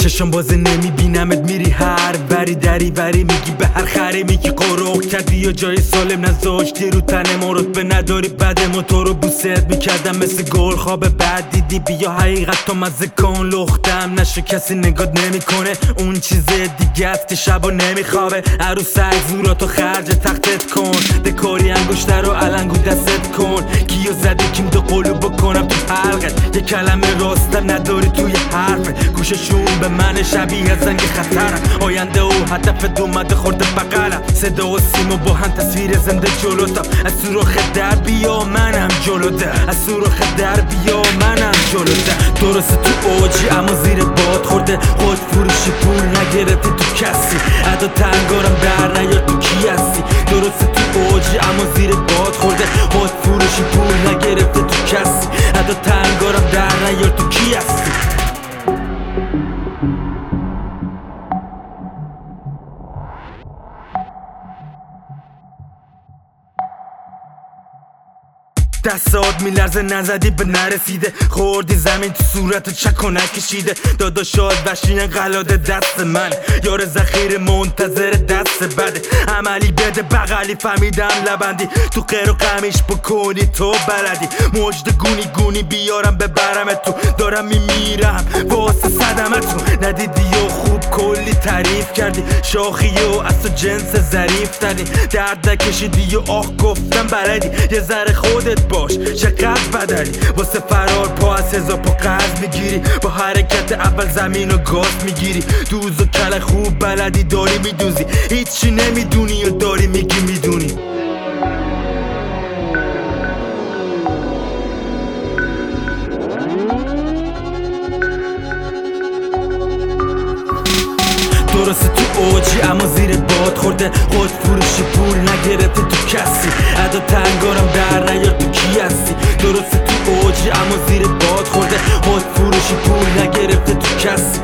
چشم بازه نمیبینمت میری هر بری دری بری میگی به هر خری میگی قروق کردی یا جای سالم نذاشتی رو تن مرد به نداری بد موتور رو بوست میکردم مثل گل خواب بعد دیدی بیا حقیقت تو مزه کن لختم نشو کسی نگات نمیکنه اون چیز دیگه است که شبا نمیخوابه عروس زوراتو خرج تختت کن دکاری انگشتر رو علنگو دستت کن کیو زدی کیم دو قلو بکنم تو حلقت یه کلمه راستم نداری توی حرف گوششون به من شبیه از زنگ خطرم آینده و هدفت اومده خورده بغلم صدا و سیما با هم تصویر زنده جلوتم از سوراخ در بیا منم جلوته از سوراخ در بیا منم جلوته درسته تو اوجی اما زیر باد خورده خود فروشی پول نگرفتی تو کسی ادا تنگارم در نیار تو کی هستی درسته تو اوجی اما زیر باد خورده خود فروشی پول نگرفتی تو کسی ادا تنگارم در نیار تو کی هستی دستات میلرزه نزدی به نرسیده خوردی زمین تو صورت چک و نکشیده داداشات وشین قلاده دست من یار ذخیر منتظر دست بده عملی بده بغلی فهمیدم لبندی تو قیر و قمیش بکنی تو بلدی مجد گونی گونی بیارم ببرم تو دارم میمیرم واسه صدمتون ندیدی و خوب کلی تعریف کردی شاخی و از تو جنس ظریف تری درد نکشیدی و آه گفتم بلدی یه ذره خودت باش چقدر بدلی واسه فرار پا از هزار پا قرض میگیری با حرکت اول زمین و گاز میگیری دوز و کل خوب بلدی داری میدوزی هیچی نمیدونی و داری میگی میدونی درسته تو اوجی اما زیر باد خورده خود فروشی پول نگرفتی تو کسی ادا تنگارم در نیار تو کی هستی درسته تو اوجی اما زیر باد خورده خود فروشی پول نگرفتی تو کسی